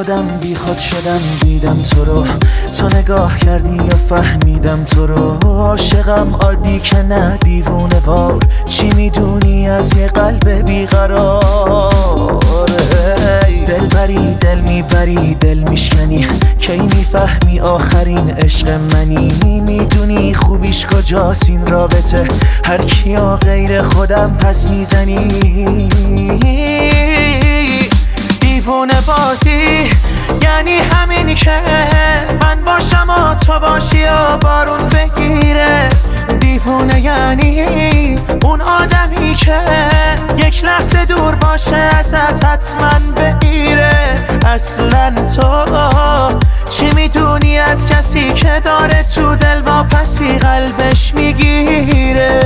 خودم بی خود شدم دیدم تو رو، تو نگاه کردی و فهمیدم تو رو. عاشقم عادی که نه دیوونه وار، چی میدونی از یه قلب بیقرار؟ دل بری دل میبری دل میشکنی، کی میفهمی آخرین عشق منی؟ میدونی خوبیش کجاست این رابطه، هر کیا غیر خودم پس میزنی. دیوونه بازی یعنی همین که من باشم و تو باشی و بارون بگیره. دیوونه یعنی اون آدمی که یک لحظه دور باشه ازت حتما بمیره. اصلا تو چی میدونی از کسی که داره تو دل واپسی قلبش میگیره؟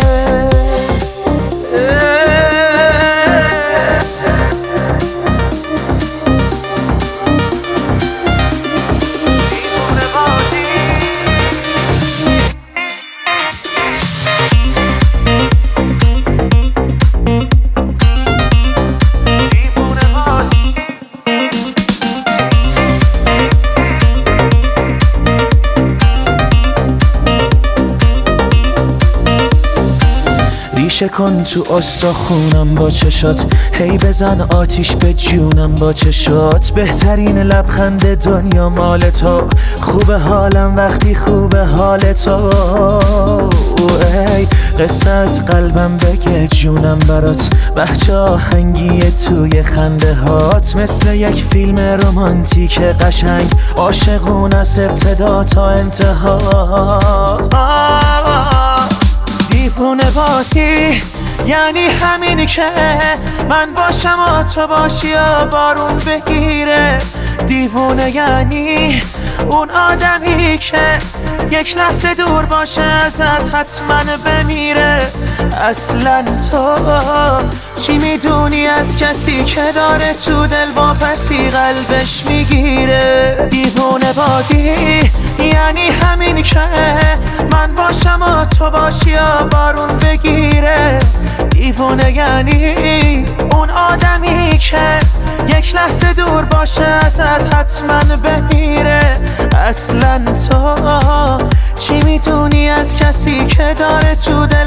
ریشه کن تو استخونم با چشات، هی بزن آتیش به جونم با چشات. بهترین لبخند دنیا مال تو، خوب حالم وقتی خوب حال تو. ای قصه از قلبم بگه جونم برات، بچه آهنگی توی خنده هات. مثل یک فیلم رمانتیک قشنگ، عاشقون از ابتدا تا انتها. دیوونه بازی یعنی همینی که من باشم و تو باشی و بارون بگیره. دیوونه یعنی اون آدمی که یک لحظه دور باشه ازت حتما بمیره. اصلا تو چی میدونی از کسی که داره تو دل واپسی قلبش میگیره؟ دیوونه بازی یعنی همین که من باشم و تو باشی و بارون بگیره. دیوونه یعنی اون آدمی که یک لحظه دور باشه ازت حتما بمیره. اصلا تو چی میدونی از کسی که داره تو دل